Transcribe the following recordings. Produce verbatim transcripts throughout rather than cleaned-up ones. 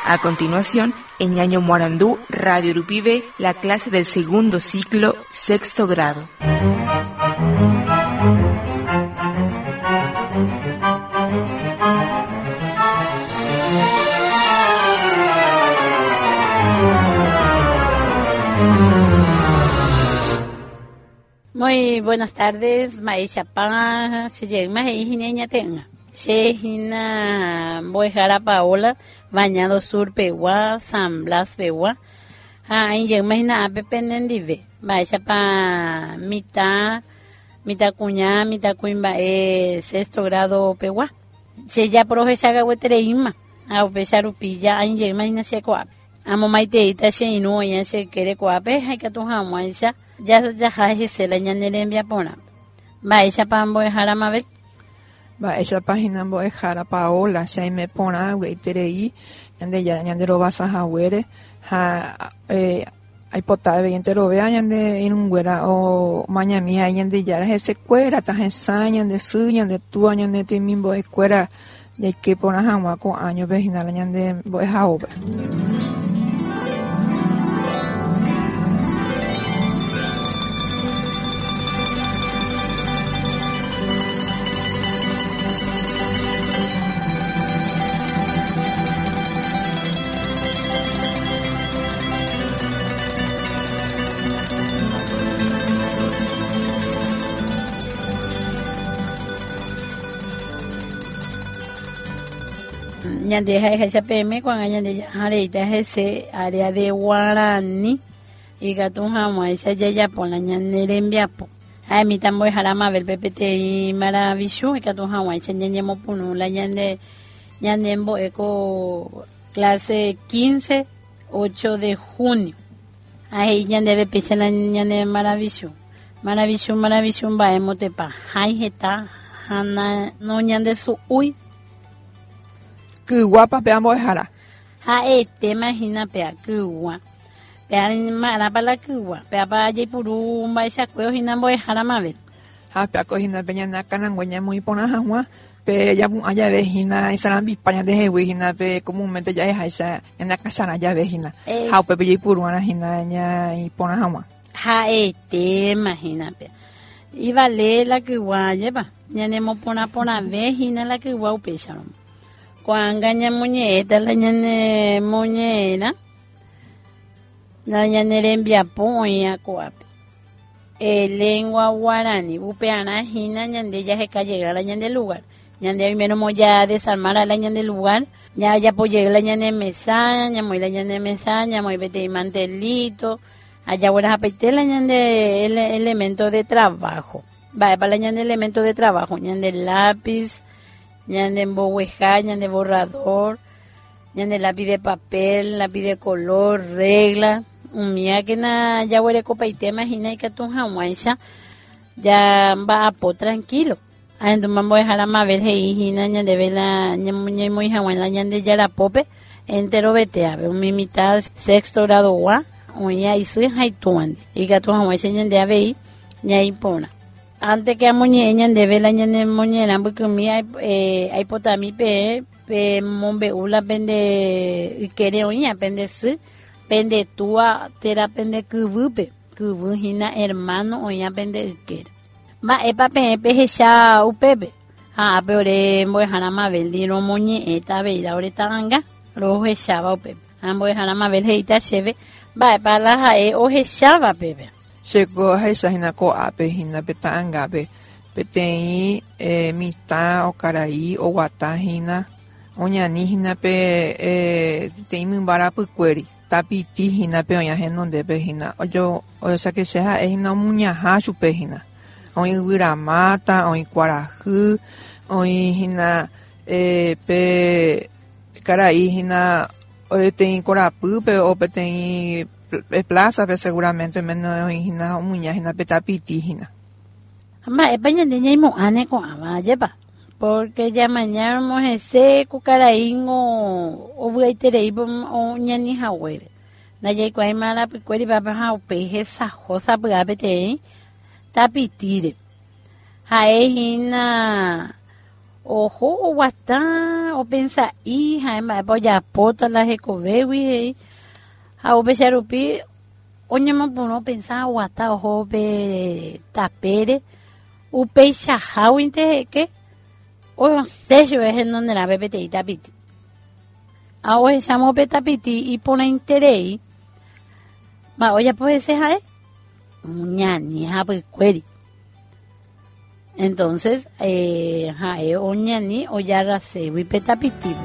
A continuación, en Ñaño Morandú, Radio Urupibe, la clase del segundo ciclo, sexto grado. Muy buenas tardes, Maisha Pa, Cheyegma y Jineña Tenga. Chejina Boejara Paola, Bañado Sur Pewa, San Blas Pewa. Ah, Yegma Hina Ape Penendive. Maisha Pa, mitad, mitad cuña, mitad cuimba, eh, sexto grado Pewa. Cheya Projechaga Wetereima, a Opecharupilla, Ain Yegma Hina Checoa. Amo Maiteita Sheinu, Yan Shekere Coape, Haikatuha Maisha. Ya ya haje se la ñanerembia pona. Va ella pa Boejara Mabel. Va ella página Boejara Paola, Shaime pona, Weiterei, Yande ya Yandero Basa Hawere, ha eh hay potable Yantero vea Yande en un güera o mañamía Yande ya ese cuera, tajensañan de su Yande tu Yande Timimbo escuera, de que pona Hama con años vecinal Yande Boejaobe. Ñande H P M cuando Ñande Jareita ese área de Guarani y Gatun Maisha ya por la Ñanerembia po. Ay mi tambo Jarama del P P T y Maravilloso y Gatun Maisha Ñañemo Punu la Ñande Ñanembo Eco clase quince, ocho de junio. Ay Ñande de Picha la Ñande Maravilloso. Maravilloso, maravilloso va emotepa. Ay está Hana no Ñande su uy. Que guapa peamos Boejara. Ha este imagina pea que gua. Pea mara para que gua. Pea para allí por un baisa cueo hina Boejara Mabel. Ha pea cojina peña na canangüeña muy pona jagua. Pe ya allá vejina y saran bispaña de jewina pe comúnmente ya es esa en la casa ya vejina. Ha pe allí por una jina ya y pona jagua. Ha este imagina pea. Y vale la que gua lleva. Ya nemo pona pona vejina la que gua upecharon. Cuando ña muñeca la ñane muñera la ñanerembia poña coape eh, lengua guarani bupeana hina ñande ya se calle la ñande lugar ñande primero moya desarmar a la ñande lugar ya ya poye la ñane mesa ña muy la ñane mesa ña muy vete mantelito allá buenas apete la ñande el elemento de trabajo va para la ñande elemento de trabajo ñande lápiz ñande bohueja, ñande borrador, ñande lápiz de papel, lápiz de color, regla, un mía que na ya huele copa y te imagina que tu jamuaisha ya va a po tranquilo. A en tu mambo dejar a mabel heijina ñande vela ñamuña muy jamuaila ñande ya la pope entero vete a ver un mimitar sexto grado gua, oña y soy haituande y que tu jamuaisha ñande a ver ña impona. Antes que a muñeña de vela ñane muñera porque mi hay eh hay potami pe pe mombe ula pende quere oña pende su pende tua tera pende kuvupe kuvu hina hermano oña pende quere ma epa pe pe hecha upepe ah peore Boejara Mabel diro muñe eta veira ahorita ganga rojo hechaba upepe am Boejara Mabel heita cheve va para la jae o hechaba pepe. Chegou essa hina coape hina petangabe petei eh, mita o caraí o guatá hina oñani hina pe eh, tem mimbara puqueri tapiti hina pe oña henonde pe hina oyo o sea que seja é hina muñaha chupe hina oi guiramata oi guaraju oi hina eh, pe caraí hina o tem corapu pe o pe tem plaza pe seguramente menos hina muña hina petapiti hina. Ma España de ñaimo ane ko ama lleva porque ya mañana mo ese cucaraín o o vuitere o ñani hawere. Na ye ko ai mala pe kweri ba ha pe esa cosa pa bete tapitire. Hae hina ojo o guatá o pensa hija ma polla pota la hecovewi a o becharupi oñema puno pensa guatá ojo be tapere o peixa hawinte que o sejo es donde la bebete y tapiti a o chamo petapiti y pone interés ma oya puede ser jae ñani hape query. Entonces, eh, jae o ñani o ya rase vi petapitivo.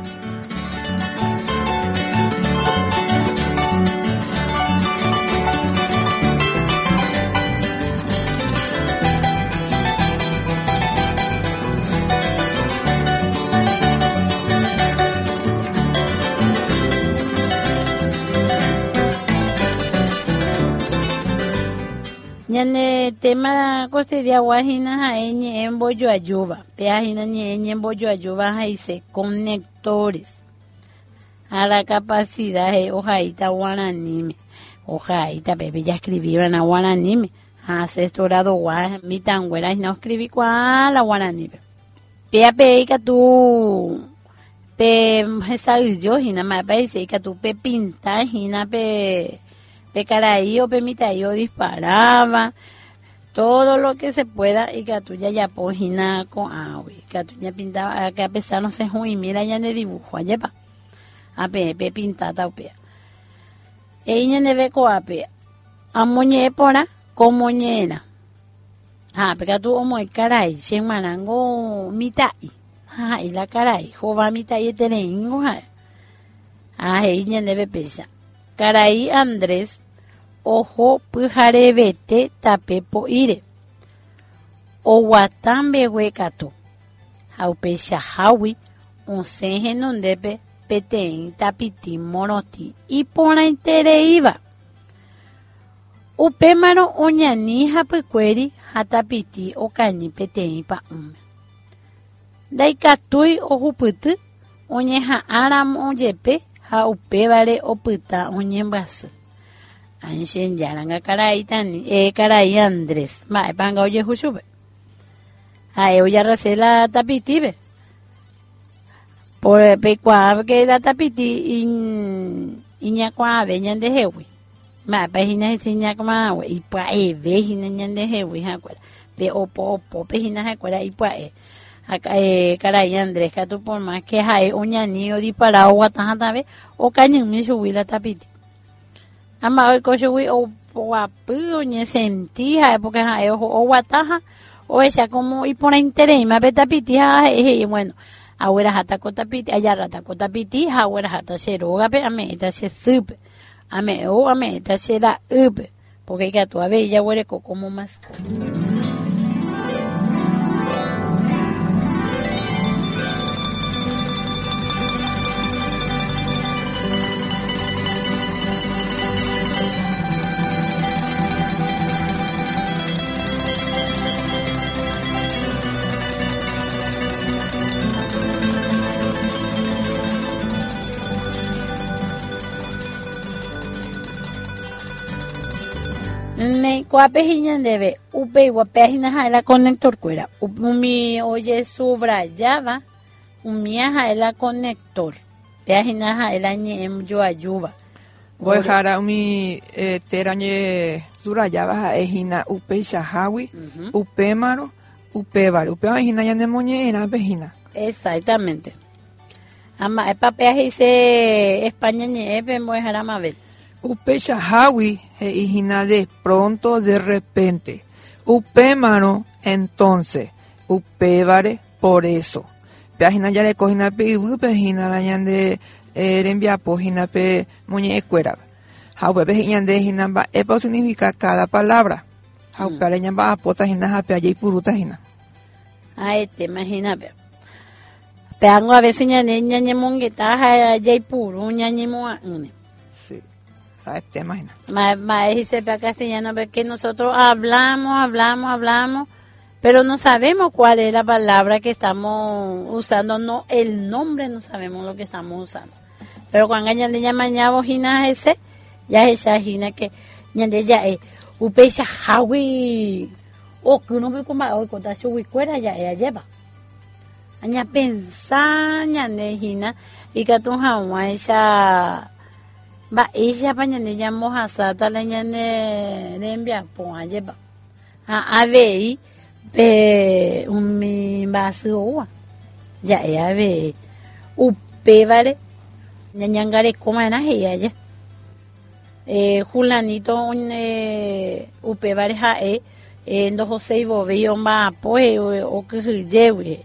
Ñane tema costedia guajina jaeñe en bollo ayuba, peajina ñeñe en bollo ayuba jaise conectores a la capacidad de ojaita guaranime, ojaita bebé ya escribieron a guaranime, asesorado guaj, mi tanguera y no escribí cuál a guaranime. Pea peica tu pe esa yo hina ma paise que tu pe pinta hina pe pe caraí o pe mitayo disparaba todo lo que se pueda y que tú ya ya pojina con agua que tú ya pintaba que a pesar no se juy mira ya de dibujo allá pa a pe pe pintada o pe ella ne ve co a pe a moñe pora como ñena ah porque tú o mo caray shen manango mitai ah y la caray jova mitai tenengo ah ah ella ne ve pesa Caray Andrés, ojo pujarevete tapepo ire. O guatambe huecato. Jaupecha jawi, un seje nondepe, petein tapiti moroti. Y pona intere iba. Upemaro oñani japecueri, jatapiti o cañi petein pa ume. Daikatui o juputu, oñeja aram oyepe, ha upevare opita oñembas anshen yaranga caray tan eh caray Andrés ma panga oye jusube a e oya rasela tapitive por pe kwa que la tapiti in iña kwa veñan de hewi ma pa hina siña kwa we y pa e ve hina ñan de hewi ha kwa ve opo opo pe hina ha kwa y pa e eh, caray Andrés que tú por más que hay un niño disparado guataja vez o cañón me subí la tapiti ama hoy coche o guapo ni sentí porque hay ojo o guataja o esa como y por interés me ve tapiti y bueno ahora hasta con tapiti allá rata con tapiti ahora hasta se roga pe a me esta se supe a me o a me esta se la up porque que tú a ver ya huele como más ne cuapejiña debe upe guapejina la conector cuera umi oye subrayaba umia la conector pejina la ñe yo ayuba voy jara umi terañe subrayaba ejina upe shahawi upemaro upevaro upejina ya nemoñe era pejina exactamente ama epa peje España ñe epe voy jara mabel Upe shahawi e hijina de pronto de repente. Upemano entonces. Upevare por eso. Peajina ya le cojina pe upejina la ñande erembia pojina pe muñe ecuera. Jaupe pejiñan de hijina ba epo significa cada palabra. Jaupe ale ñamba apota hina jape allí puruta hina. Ay te imagina pe. Peango a veces ñane ñañe mongueta allí puru ñañe moa une. Te imaginas. Más dice para castellano porque nosotros hablamos, hablamos, hablamos, pero no sabemos cuál es la palabra que estamos usando, no el nombre no sabemos lo que estamos usando. Pero cuando ya de mañana bojina ese, ya es esa jina que ya de ya es upecha hawi o que uno ve como hoy con tacho cuera ya ella lleva. aña pensar ñane hina ikatu hawaixa mba'éicha pa ñane ñamohasata la ñane rembiapo ajépa ha avei pe umi mba'asy oúva ja'e avei upévare ñañangarekomarã hei aja eh, Julanito eh, upévare ha'e eh, ndohoséi vovei omba'apo okyhyjégui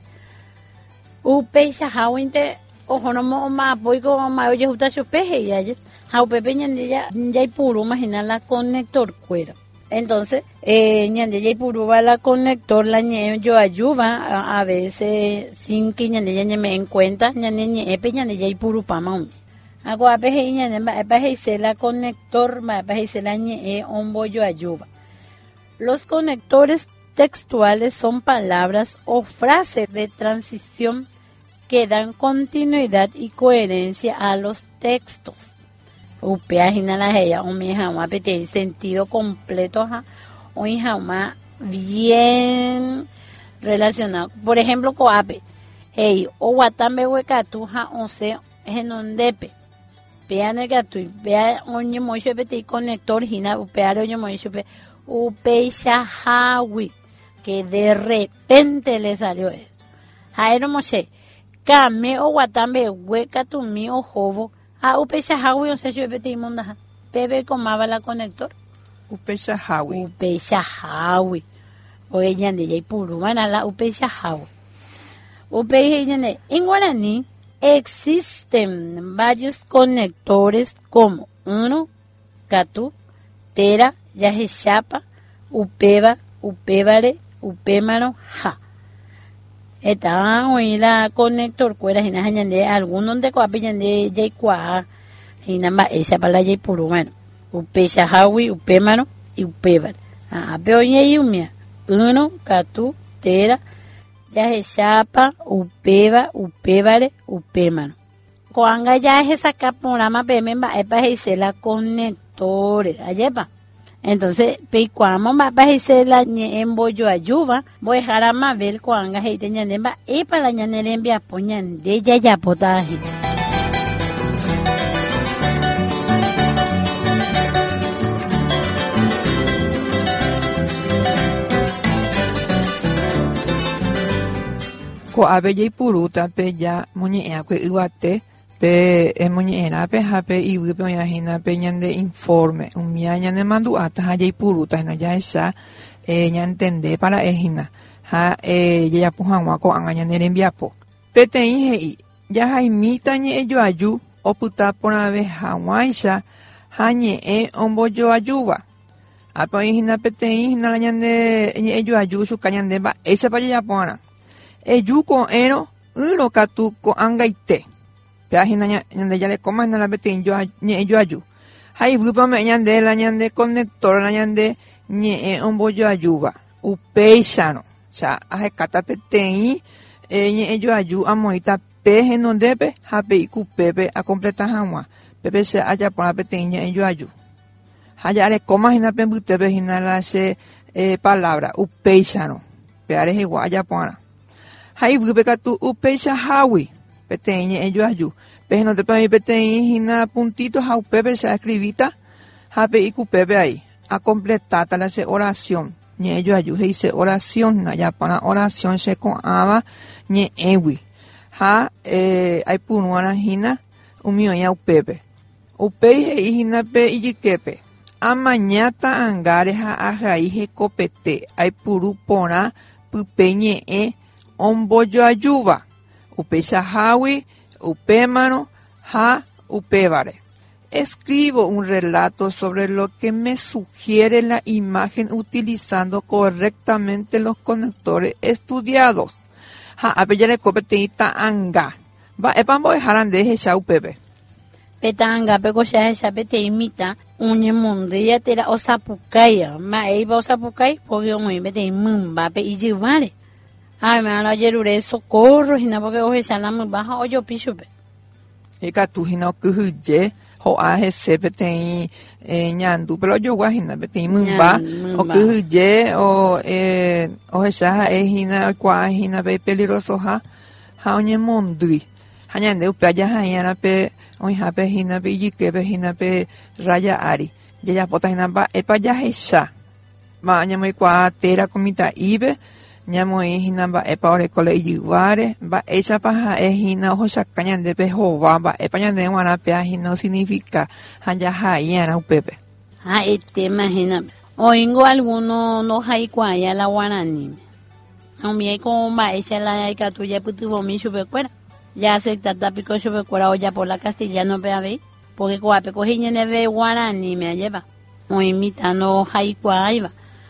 upeichaháguinte ohóromo omba'apóiko oma'e ojehuta chupe hei aja ha upépe ñande jaipurúma hína la conectorkuéra. Entonces, eh, ñande jaipurúva la conector la ñe'ẽ joajúva a, a veces sin que ñande ñañeme'ẽ en cuenta ñande ñe'ẽpe ñande jaipurupáma umi. Aguape hei ñande mba'épa heise la conector mba'épa heise la ñe'ẽ ombojoajúva. Los conectores textuales son palabras o frases de transición que dan continuidad y coherencia a los textos. Upea hina la heya omi hama pete sentido completo ha omi hama bien relacionado. Por ejemplo, coape hey o watambe wekatu ha once henondepe pea negatu pea oñe moisho pete conector hina upea oñe moisho pe upeicha hawi que de repente le salió eso. Jairo Moshe kame o watambe wekatu mi o jovo a upeicha hawi o sea yo pete imonda bebe comaba la conector upeicha hawi upeicha hawi o ella de yaipuru mana la upeicha hawi upeicha de en guaraní existen varios conectores como uno catu tera yahechapa upeva upevare upémaro ja. Eta hoy la conector cuera hina hañande algunos de coapi ñande yaikua hina mba'éicha para jaipuru bueno upeicha hawi upémaro y upévare ah pero oñe umia uno catu tera yahechapa upeva upévare upémaro coanga ya es saca programa peme mba'épa heise la conectores ayepa. Entonces, peikuamos va a ser la embollo ayuda, voy a dejar a Mabel cuando hay teñanemba y para la ñanerembia poñan de ya ya potaje. Ko abe jaipuruta pe ya moñe'ẽa kue yvate pe emoñe'ẽra pe ha pe yvy pe oñahína pe ñande informe umia ñande mandu'áta ha jaipurúta hína jahecha eh, ñantende para'ehína ha eh, jajapo hag̃ua ko'ág̃a ñande rembiapo peteĩ he'i jahaimíta ñe'ẽ joaju opyta porãve hag̃uáicha ha ñe'ẽ ombojoajúva ápe oĩhína peteĩ hína la ñande ñe'ẽ joaju chuka ñande mba'éichapa jajapo'arã eju ko'ẽrõ yrõ katu ko'ãngaite peahína ñande jarekóma hína la peteĩ ñe'ẽ joaju ha yvýpe ome'ẽ ñande la ñande conector la ñande ñe'ẽ ombojoajúva upéicharõ cha ahekáta peteĩ eh, ñe'ẽ joaju amoĩta pe henondépe ha pe ikupépe akompleta hag̃ua pépe che ajapóra peteĩ ñe'ẽ joaju ha jarekóma hína pe mbytépe hína la che eh, palabra upéicharõ pe arehegua ajapóra ha yvýpe katu upeichahágui peteĩ ñe'ẽ joaju pe henondépe oĩ peteĩ hína puntito ha upépe che escribita ha pe ikupépe ahí acompletata la che oración ñe'ẽ joaju he'i che oración hína ajapóra oración che ko'ãva ñe'ẽgui ha eh, aipuru'arã hína umi oĩ upépe upéi he'i hína pe ijyképe amañáta ángare ha ahai hekopete aipuru porã pype ñe'ẽ ombojoajúva upeichahágui upémaro ha upévare. Escribo un relato sobre lo que me sugiere la imagen utilizando correctamente los conectores estudiados. Ha apellare kopetita anga. Va epambo dejarán de hecha upépe. Petanga peko shahe pete imita unye monde ya tera osapukaya ma eiba osapukai porque muy bete mumba pe ijivare. Ay, me van a yerure socorro, hina porque hoy se la muy baja o yo pichupe. Eka tu hina okuhyje ho ahe se peteĩ ñandu pero ojogua hína peteĩ mymba okuhyje o ohecha ha'e hína oikuaa hína pe peligroso ha ha oñe mondri hañande upe allá hayana pe oña pe hina pe yike pe hina pe raya ari ya pota hina ba epa ya hesha ba ñamo ikua tera komita ibe ñamo hina ba epa ore kole yuare ba esa paja e hina ojo sacañande pe jova ba epa ñande wana pe hina significa haya hayana upepe. Ah, este imagina. Oingo alguno no hay cuaya la guarani. A mí como va esa la que tú ya putu bomi sube cuera. Ya se trata pico sube cuera o ya por la castellano pe ave. Porque cuape coge ñene ve guarani me lleva. O imita no hay cuaya.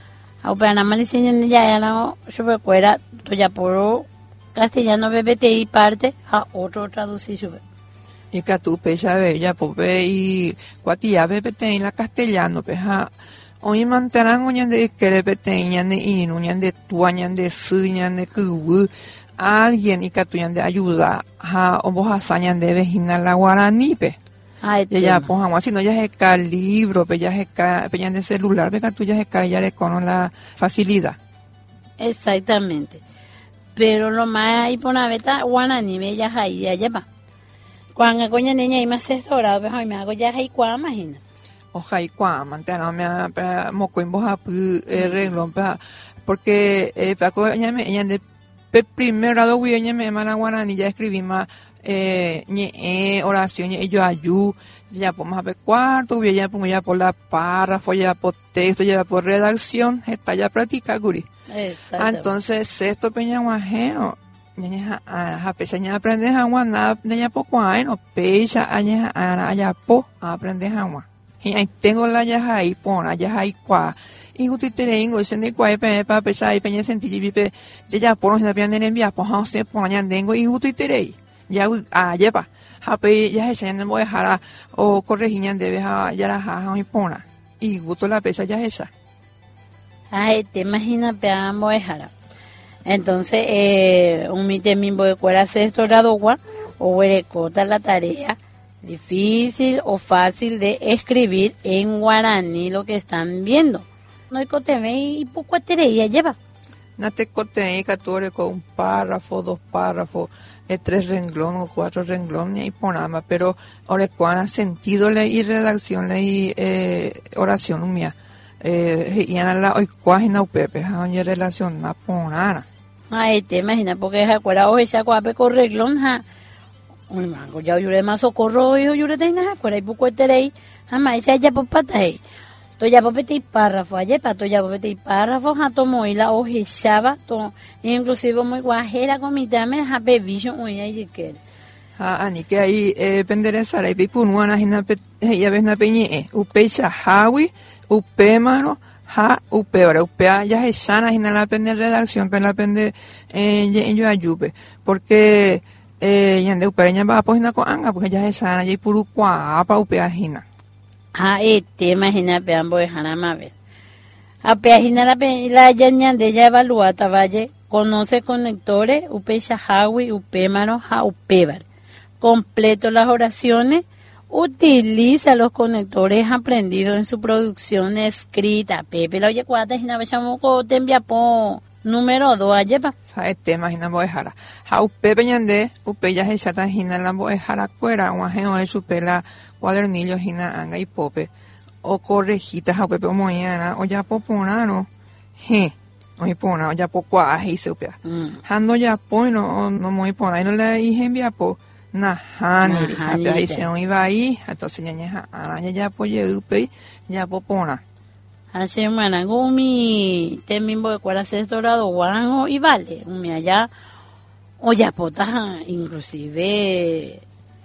A pero nada más le enseñan ya ya no sube cuera tú ya por castellano bebete y parte a otro traducir sube. Y que tú pecha bella pope y cuatía bebete en la castellano peja. Hoy mantarán oñan de querepeteñan de inu, ñan de tuañan de suñan de cubu, alguien y que tuyan de ayuda, ha o vos hasañan de vejina la guaranipe. Ay, ya pues vamos, si no ya se cae el libro, pe ya se cae, pe ya de celular, pe que tú ya se cae ya le con la facilidad. Exactamente. Pero lo más ahí por una beta guaranipe ya ahí ya lleva. Cuando coña niña y más sexto grado, pues hoy me hago ya ahí cuá, imagina. Oja y cuá, mantena me moco en boja renglón porque eh paco ella me ella de primer grado güey ella me mala guarani ya escribí más eh ñe oración y yo ayu ya por más a cuarto güey ya pongo ya por la párrafo ya por texto ya por redacción está ya práctica guri. Entonces sexto peña guajeno ña a pesa ña aprende agua nada ña poco ay no pesa aña allá po aprende agua. Y ahí tengo la yaja ahí, pon, la yaja ahí, cuá. Y justo te digo, ese de cuá, pe, pa, pesa, y peña sentí, pipe, ya ya, por no se pian en enviar, pues, no sé, pon, ya tengo, y justo te digo, ya, ah, lleva, hape, ya se ya no voy a dejar, o corregir, ya debe, ya la jaja, y pona. Y justo la pesa ya esa. Ay, te imaginas, pe, voy a dejar. Entonces, eh, un mite mi voy a cuera sexto grado, guá, o voy a cortar la tarea. Difícil o fácil de escribir en guaraní lo que están viendo. No hay coteme y poco atereía lleva. No te coteme y catore con un párrafo, dos párrafos, eh, tres renglones o cuatro renglones y ponama, pero ahora cuán sentido ley y redacción ley eh, oración mía. Eh, y en la hoy cuágina upepe, hay relación na ponana. Ay, te imaginas porque es acuerda hoy se acuape con reglón ja. Un mango ya yo le más socorro yo yo le tengo acuerda y poco terei jamás ya ya por patai to ya por petit párrafo ayer para to ya por petit párrafo ja tomo y la hojechaba to inclusive muy guajera comida me ha bebido un y que ah ani que ahí eh penderezar ahí pipunuana hina pe ya ves na peñe upecha hawi upemano ha upeora upea ya hechana hina la pende redacción pe la pende en yo ayupe porque eh yande upeña va pues na ko anga porque ya esa ya puru kwa pa upeajina. Ah, este imagina pe ambo dejana más ver. A peajina la pe la yande ya evaluata valle conoce conectores upecha hawi upemano ha upebar. Completo las oraciones, utiliza los conectores aprendidos en su producción escrita. Pepe la oye cuata hina bechamo ko tembia po número dos ayepa. Este imagina boejara. Ha upe peñande, upe ya hechata hina la boejara cuera, guajeo de su pela cuadernillo hina anga y pope. O correjitas a pepe moyana, o ya poponano. He, o y pona, o ya poco y se upea. Hando ya po, no, no muy pona, y no le dije envia po. Nahani, ahí se iba ahí, entonces ya ya ya po ye upe, ya popona. Así mana gumi temimbo de cuara sexto grado guango y vale umi allá o ya pota inclusive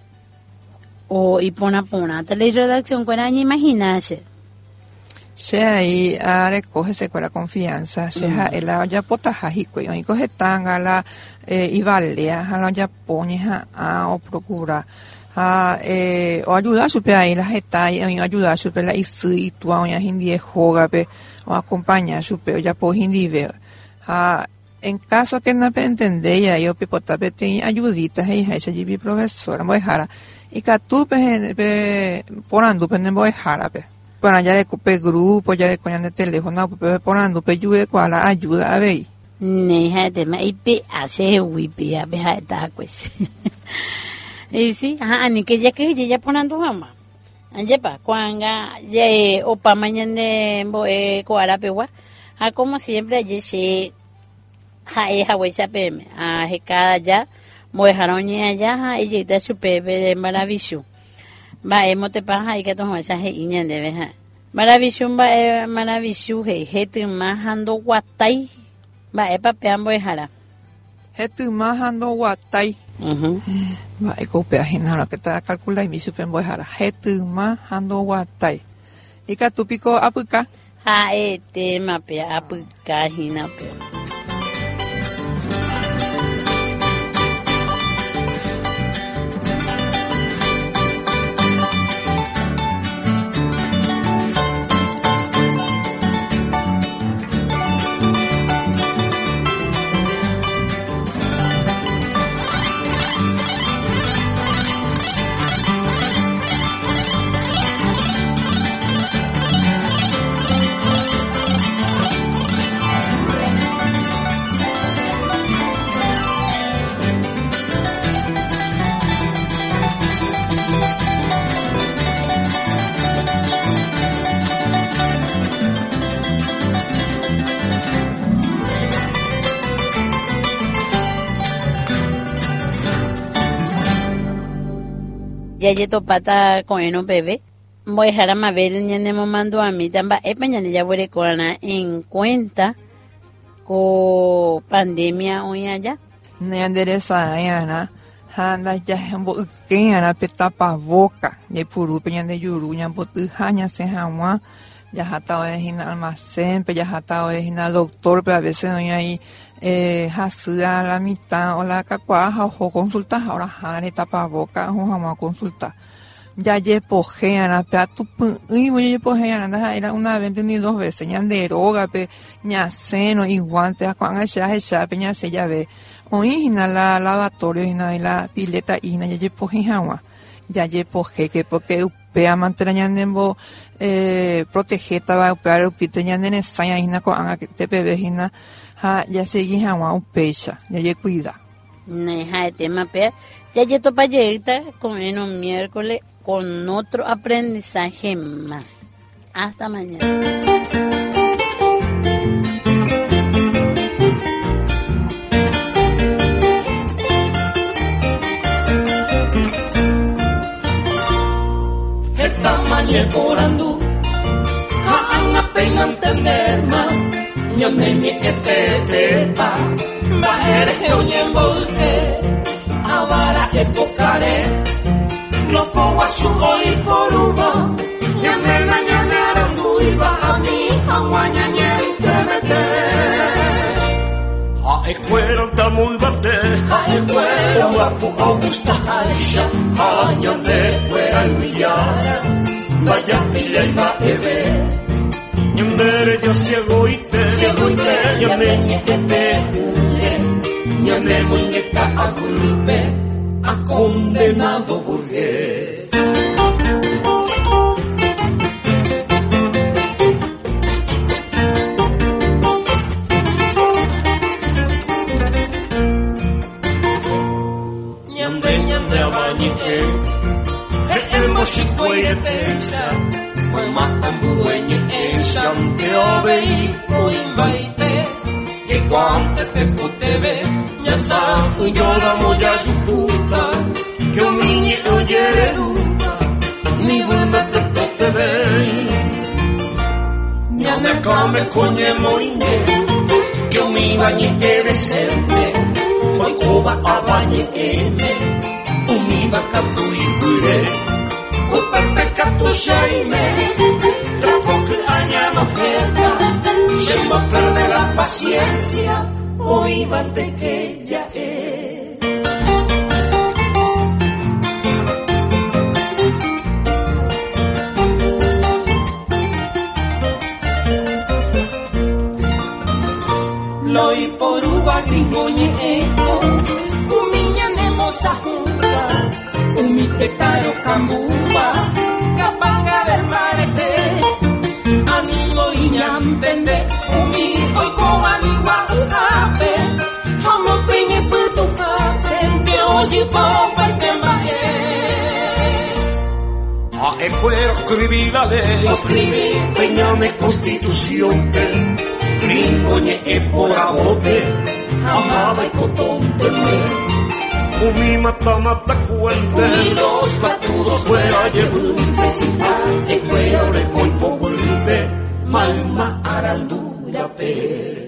o y pona pona tele redacción cuera ni imaginarse se ahí a recoge se cuera confianza se ha el ya pota jajico y coge tanga la y vale a la ya poña a o procura a eh o ayudar a super ahí la jeta y ayudar a super la y si tu a hindi joga pe o acompañar super ya po hindi ve a en caso que no entender ya yo pipota pe te ayuditas y esa jibi profesora voy dejar y que tú pe ponando pe no voy dejar pe para ya de grupo ya de coñan de teléfono pe ponando pe ayude cuál ayuda a ver Neja de ma ipe hace wipe a beja esta pues. Y sí, ajá, ni que ya que ya ponando jama. Anjepa, cuanga ya opa mañana bo e coarapewa. A como siempre allí se ja e hawecha peme. A he cada ya bo jaroñe allá ja y ya su pepe de maravilloso. Va emo te paja y que to hacha he iñan de beja. Maravilloso va e maravilloso he he te majando guatai. Va e papean bo jara. Hetu majando guatai. Mhm. Va e copia hinara que ta calcula y mi supen boy hara. Hetu majando guatai. Ika tupiko apuka. Ha e te mape apuka hina pe. Ya yeto pata con eno bebé. Voy a dejar a Mabel ñane mando a mí tamba e pañane ya voy a en cuenta con pandemia hoy allá. Ne endereza yana. Handa ya hembo ukenya peta pavoka. Ne puru peña de yuru ñambo tujaña se jamua. Ya hata o hina almacén, pe ya hata o hina doctor, pero a veces no hay eh hasura la mitad o la cacuaja o consulta ahora jana ni tapaboca o jamás consulta. Ya ye pojeana pe tu y voy ye pojeana era una vez ni dos veces ñan de droga pe ña seno y guantes a cuan allá ella pe ña se ya ve. O hina la lavatorio hina la pileta hina ya ye pojeana. Ya ye poje que porque upea mantener nembo eh proteger taba upea upite ñan ne saña hina ko anga te bebé hina ha ya seguí hawa upecha ya ye cuida. Neja de tema pe ya ye topa lleguita con eno miércoles con otro aprendizaje más. Hasta mañana. Mañe orando, ha anga pengan tenderma, nyamenye epetepa, ma ere onyembote, avara epokare, no po asu oi poruba, nyamena nyamera muiba ami hawanya nyentemete. Ha ekwero ta muy bate, ha ekwero wapu augusta aisha, ha nyande kwera uyara. Vaya pilla y va a ver. Ñandere yo ciego y te ciego y te ñame ñete ule ñame muñeca a golpe a condenado burgués. Ñande ñande a bañique el mochico y el techa, mamá ambueñe en chanteo veí, muy baite, que cuante te coteve, ya santo y yo la moya yujuta, que un niño oye ruta, ni bunda te coteve, ya me come coñe moine, que un mi bañe eresente, hoy coba a bañe eme, un mi vaca tu y pure. O pepe catu shaime, trapo que aña no queda, se me pierde la paciencia, o iban de que ya es. Lo y por uva gringoñe eco, umiña nemosa junta, umite caro camumba, capanga del marete, animo y ñantende, umi hoy como anigua, fuera escribir la ley, escribir peñame constitución te gringoñe e por abote amaba y cotón temer umi mata mata cuente umi los patudos fuera llevunte sin parte fuera de coipo volpe malma arandura pe.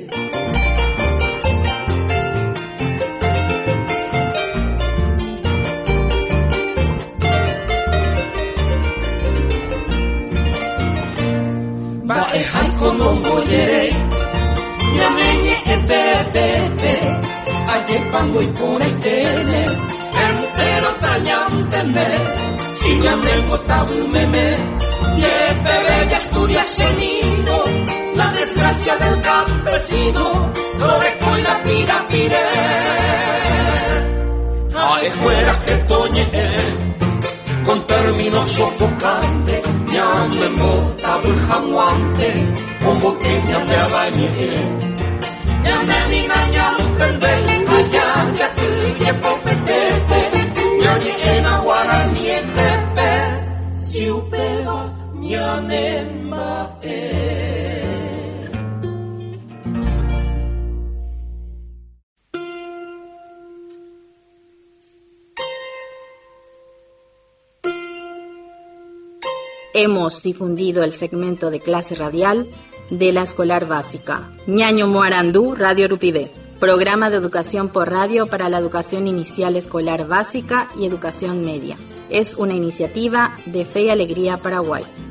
Ba e haiko no moyerei Ñamenye e pepepe Aye pango y con aitene Entero tañantene Si ñamengo tabumeme Ye bebé ya estudia senido La desgracia del campesino Loreco y la pira pire Ae fuera que toñe con términos sofocantes, ya me embotado el jamuante, con botella me abañé. Ya me niña ya lo tendé, allá ya tuye popetete, ya ni en aguarani en tepe, si upeba, ya nema eh. Hemos difundido el segmento de clase radial de la escolar básica. Ñaño Moarandú, Radio Urupide. Programa de educación por radio para la educación inicial escolar básica y educación media. Es una iniciativa de Fe y Alegría Paraguay.